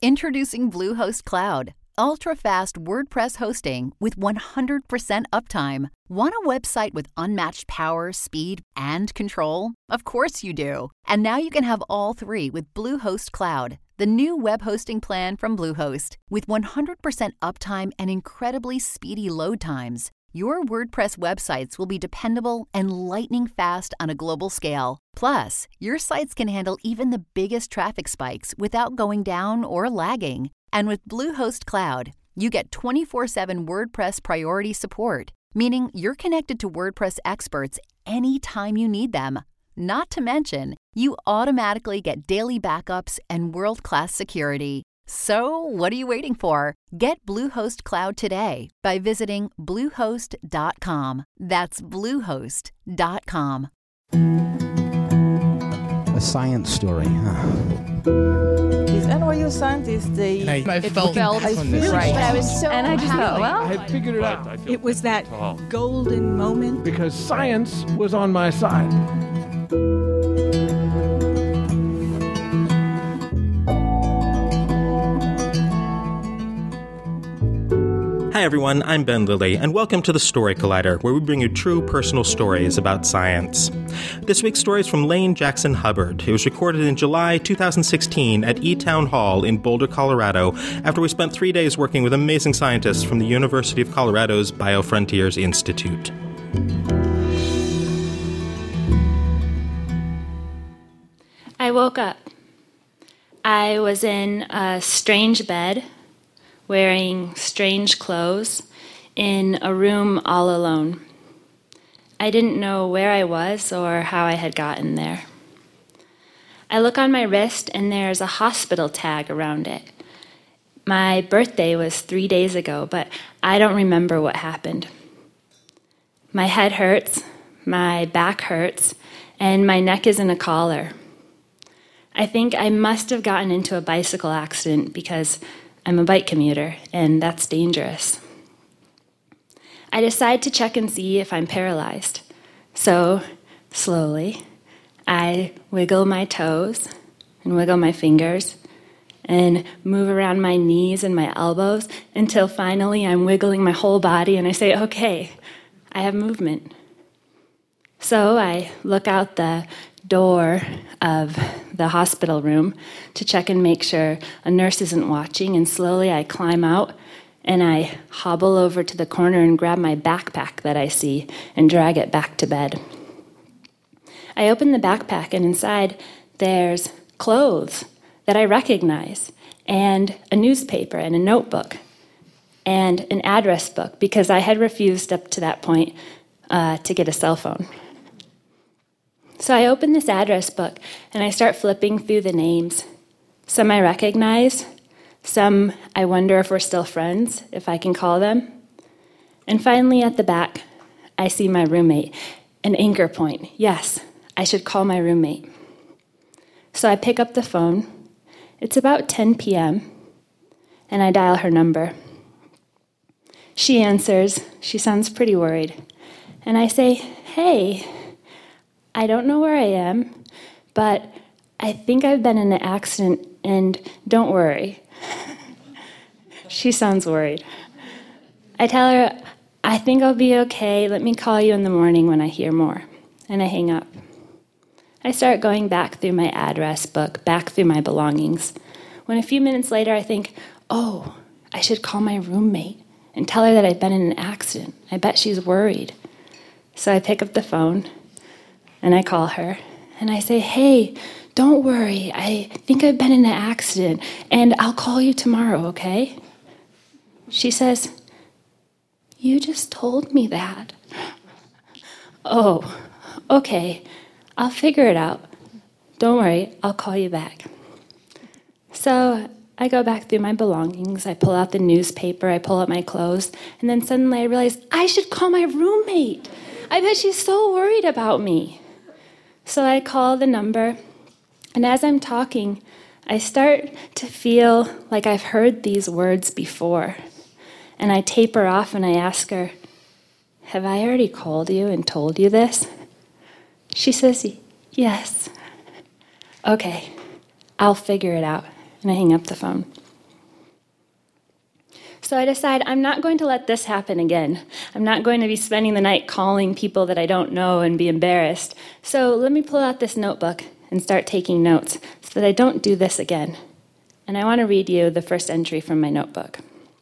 Introducing Bluehost Cloud, ultra-fast WordPress hosting with 100% uptime. Want a website with unmatched power, speed, and control? Of course you do. And now you can have all three with Bluehost Cloud, the new web hosting plan from Bluehost. With 100% uptime and incredibly speedy load times, your WordPress websites will be dependable and lightning fast on a global scale. Plus, your sites can handle even the biggest traffic spikes without going down or lagging. And with Bluehost Cloud, you get 24/7 WordPress priority support, meaning you're connected to WordPress experts anytime you need them. Not to mention, you automatically get daily backups and world-class security. So, what are you waiting for? Get Bluehost Cloud today by visiting Bluehost.com. That's Bluehost.com. A science story, huh? These NYU scientists, I felt right. I was so and I just thought, well, I had figured it out It was that golden moment. because science was on my side. Hi everyone, I'm Ben Lilly, and welcome to the Story Collider, where we bring you true personal stories about science. This week's story is from Lane Jackson Hubbard. It was recorded in July 2016 at E-Town Hall in Boulder, Colorado, after we spent 3 days working with amazing scientists from the University of Colorado's BioFrontiers Institute. I woke up. I was in a strange bed, wearing strange clothes, in a room all alone. I didn't know where I was or how I had gotten there. I look on my wrist and there's a hospital tag around it. My birthday was 3 days ago, but I don't remember what happened. My head hurts, my back hurts, and my neck is in a collar. I think I must have gotten into a bicycle accident because I'm a bike commuter, and that's dangerous. I decide to check and see if I'm paralyzed. So, slowly, I wiggle my toes and wiggle my fingers and move around my knees and my elbows until finally I'm wiggling my whole body and I say, okay, I have movement. So I look out the door of the hospital room to check and make sure a nurse isn't watching, and slowly I climb out and I hobble over to the corner and grab my backpack that I see and drag it back to bed. I open the backpack and inside there's clothes that I recognize and a newspaper and a notebook and an address book because I had refused up to that point to get a cell phone. So I open this address book and I start flipping through the names. Some I recognize, some I wonder if we're still friends, if I can call them. And finally at the back, I see my roommate, an anchor point. Yes, I should call my roommate. So I pick up the phone. It's about 10 p.m. and I dial her number. She answers. She sounds pretty worried. And I say, hey, I don't know where I am, but I think I've been in an accident, and don't worry. She sounds worried. I tell her, I think I'll be okay. Let me call you in the morning when I hear more. And I hang up. I start going back through my address book, back through my belongings. When a few minutes later I think, oh, I should call my roommate and tell her that I've been in an accident. I bet she's worried. So I pick up the phone. And I call her, and I say, hey, don't worry, I think I've been in an accident, and I'll call you tomorrow, okay? She says, you just told me that. Oh, okay, I'll figure it out. Don't worry, I'll call you back. So I go back through my belongings, I pull out the newspaper, I pull out my clothes, and then suddenly I realize I should call my roommate. I bet she's so worried about me. So I call the number, and as I'm talking, I start to feel like I've heard these words before. And I taper off and I ask her, have I already called you and told you this? She says, yes. Okay, I'll figure it out. And I hang up the phone. So I decide I'm not going to let this happen again. I'm not going to be spending the night calling people that I don't know and be embarrassed. So let me pull out this notebook and start taking notes so that I don't do this again. And I want to read you the first entry from my notebook.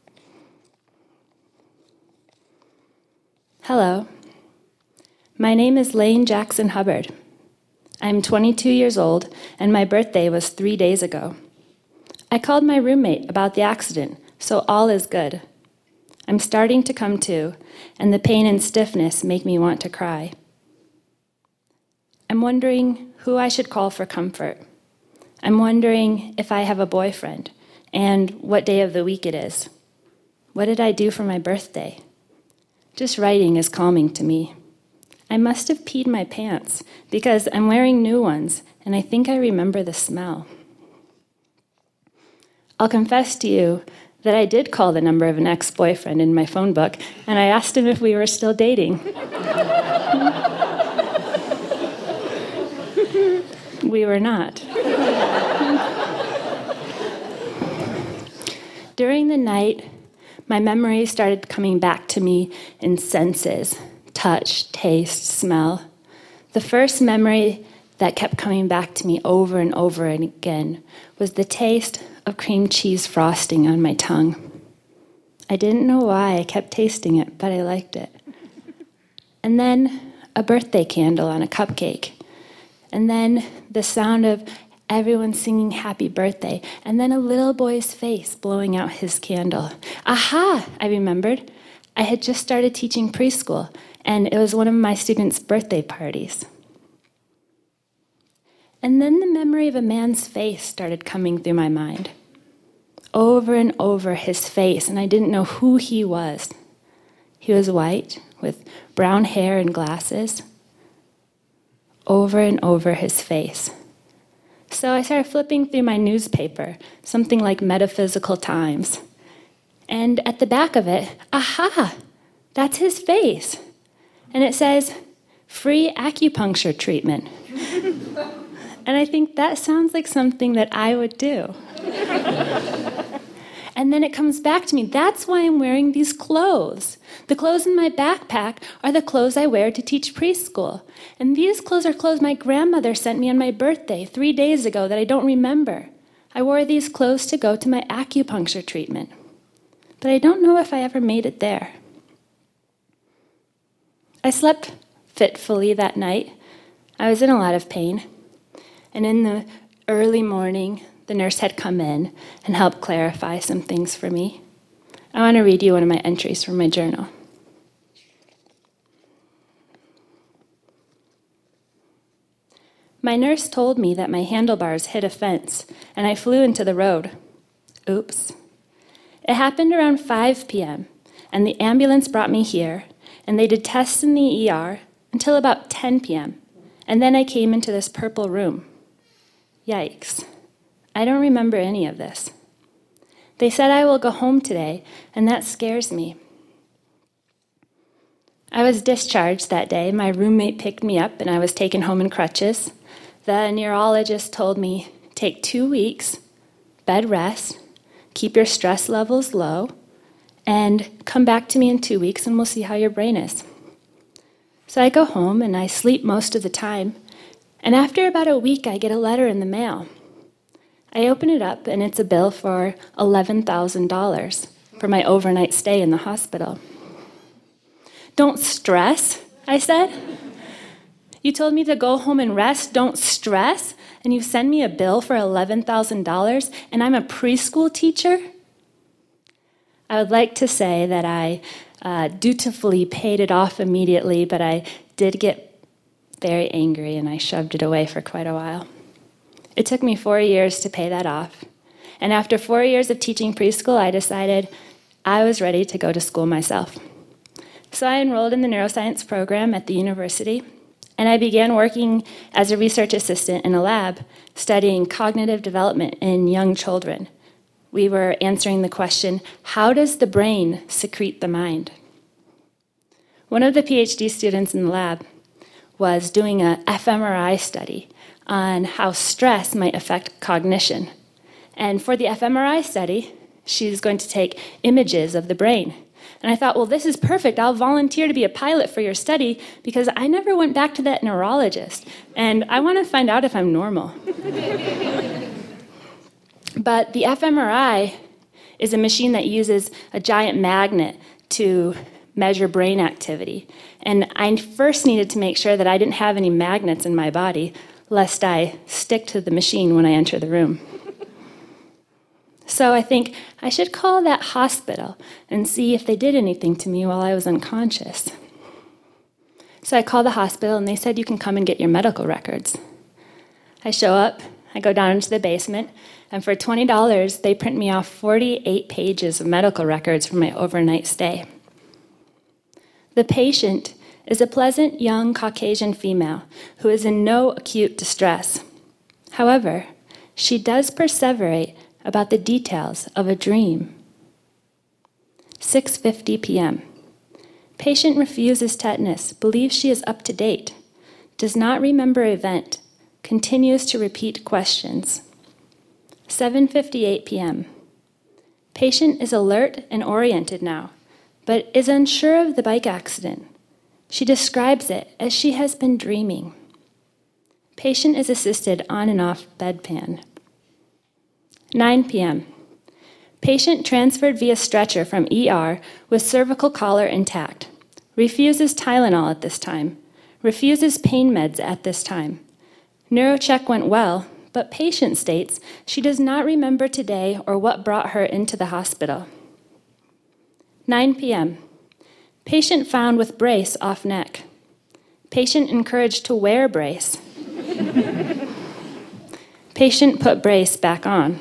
Hello. My name is Lane Jackson Hubbard. I'm 22 years old, and my birthday was 3 days ago. I called my roommate about the accident, so all is good. I'm starting to come to, and the pain and stiffness make me want to cry. I'm wondering who I should call for comfort. I'm wondering if I have a boyfriend, and what day of the week it is. What did I do for my birthday? Just writing is calming to me. I must have peed my pants, because I'm wearing new ones, and I think I remember the smell. I'll confess to you that I did call the number of an ex-boyfriend in my phone book, and I asked him if we were still dating. We were not. During the night, my memories started coming back to me in senses: touch, taste, smell. The first memory that kept coming back to me over and over again was the taste of cream cheese frosting on my tongue. I didn't know why I kept tasting it, but I liked it. And then a birthday candle on a cupcake. And then the sound of everyone singing happy birthday. And then a little boy's face blowing out his candle. Aha, I remembered. I had just started teaching preschool, and it was one of my students' birthday parties. And then the memory of a man's face started coming through my mind. Over and over his face, and I didn't know who he was. He was white, with brown hair and glasses. Over and over his face. So I started flipping through my newspaper, something like Metaphysical Times. And at the back of it, aha, that's his face. And it says, free acupuncture treatment. And I think that sounds like something that I would do. And then it comes back to me. That's why I'm wearing these clothes. The clothes in my backpack are the clothes I wear to teach preschool. And these clothes are clothes my grandmother sent me on my birthday 3 days ago that I don't remember. I wore these clothes to go to my acupuncture treatment. But I don't know if I ever made it there. I slept fitfully that night. I was in a lot of pain. And in the early morning, the nurse had come in and helped clarify some things for me. I want to read you one of my entries from my journal. My nurse told me that my handlebars hit a fence, and I flew into the road. Oops. It happened around 5 p.m., and the ambulance brought me here, and they did tests in the ER until about 10 p.m., and then I came into this purple room. Yikes. I don't remember any of this. They said I will go home today, and that scares me. I was discharged that day. My roommate picked me up, and I was taken home in crutches. The neurologist told me, take 2 weeks, bed rest, keep your stress levels low, and come back to me in 2 weeks, and we'll see how your brain is. So I go home, and I sleep most of the time. And after about a week, I get a letter in the mail. I open it up, and it's a bill for $11,000 for my overnight stay in the hospital. Don't stress, I said. You told me to go home and rest, don't stress, and you send me a bill for $11,000, and I'm a preschool teacher? I would like to say that I dutifully paid it off immediately, but I did get very angry, and I shoved it away for quite a while. It took me 4 years to pay that off. And after 4 years of teaching preschool, I decided I was ready to go to school myself. So I enrolled in the neuroscience program at the university, and I began working as a research assistant in a lab studying cognitive development in young children. We were answering the question, how does the brain secrete the mind? One of the PhD students in the lab was doing an fMRI study on how stress might affect cognition. And for the fMRI study, she's going to take images of the brain. And I thought, well, this is perfect. I'll volunteer to be a pilot for your study because I never went back to that neurologist. And I want to find out if I'm normal. But the fMRI is a machine that uses a giant magnet to measure brain activity. And I first needed to make sure that I didn't have any magnets in my body, lest I stick to the machine when I enter the room. So I think I should call that hospital and see if they did anything to me while I was unconscious. So I called the hospital, and they said, you can come and get your medical records. I show up, I go down into the basement, and for $20, they print me off 48 pages of medical records from my overnight stay. The patient is a pleasant young Caucasian female who is in no acute distress. However, she does perseverate about the details of a dream. 6:50 p.m. Patient refuses tetanus, believes she is up to date, does not remember event, continues to repeat questions. 7:58 p.m. Patient is alert and oriented now, but is unsure of the bike accident. She describes it as she has been dreaming. Patient is assisted on and off bedpan. 9 p.m. Patient transferred via stretcher from ER with cervical collar intact. Refuses Tylenol at this time. Refuses pain meds at this time. Neurocheck went well, but patient states she does not remember today or what brought her into the hospital. 9 p.m. Patient found with brace off neck. Patient encouraged to wear brace. Patient put brace back on.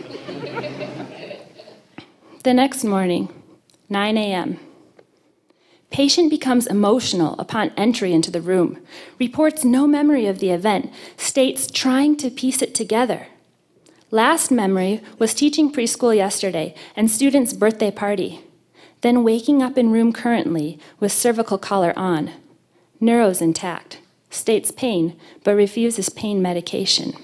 The next morning, 9 a.m. Patient becomes emotional upon entry into the room, reports no memory of the event, states trying to piece it together. Last memory was teaching preschool yesterday and student's birthday party. Then waking up in room currently with cervical collar on. Neuros intact. States pain, but refuses pain medication.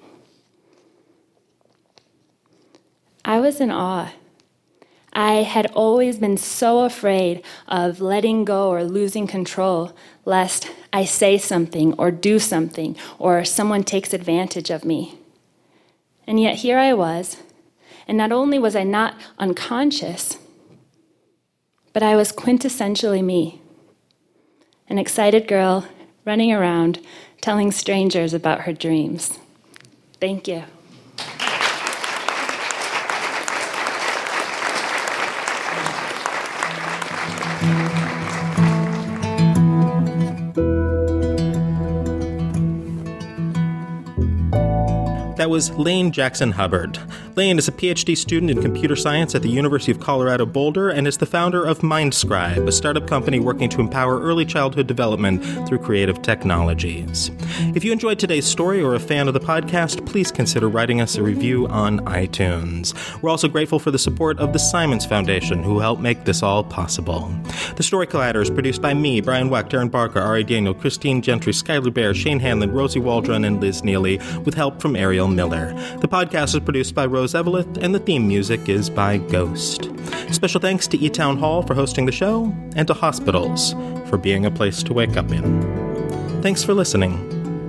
I was in awe. I had always been so afraid of letting go or losing control, lest I say something or do something or someone takes advantage of me. And yet here I was, and not only was I not unconscious, but I was quintessentially me, an excited girl running around telling strangers about her dreams. Thank you. That was Lane Jackson Hubbard. Lane is a PhD student in computer science at the University of Colorado Boulder and is the founder of MindScribe, a startup company working to empower early childhood development through creative technologies. If you enjoyed today's story or are a fan of the podcast, please consider writing us a review on iTunes. We're also grateful for the support of the Simons Foundation, who helped make this all possible. The Story Collider is produced by me, Brian Wecht, Aaron Barker, Ari Daniel, Christine Gentry, Skylar Bear, Shane Hanlon, Rosie Waldron, and Liz Neely, with help from Ariel Miller. The podcast is produced by Rose Eveleth, and the theme music is by Ghost. Special thanks to eTown Hall for hosting the show, and to hospitals for being a place to wake up in. Thanks for listening.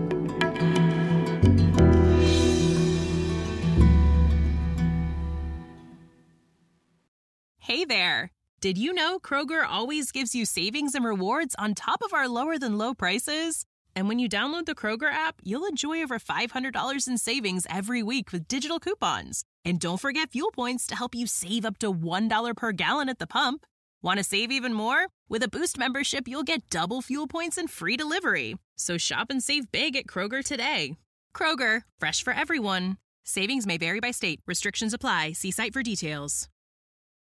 Hey there! Did you know Kroger always gives you savings and rewards on top of our lower-than-low prices? And when you download the Kroger app, you'll enjoy over $500 in savings every week with digital coupons. And don't forget fuel points to help you save up to $1 per gallon at the pump. Want to save even more? With a Boost membership, you'll get double fuel points and free delivery. So shop and save big at Kroger today. Kroger, fresh for everyone. Savings may vary by state. Restrictions apply. See site for details.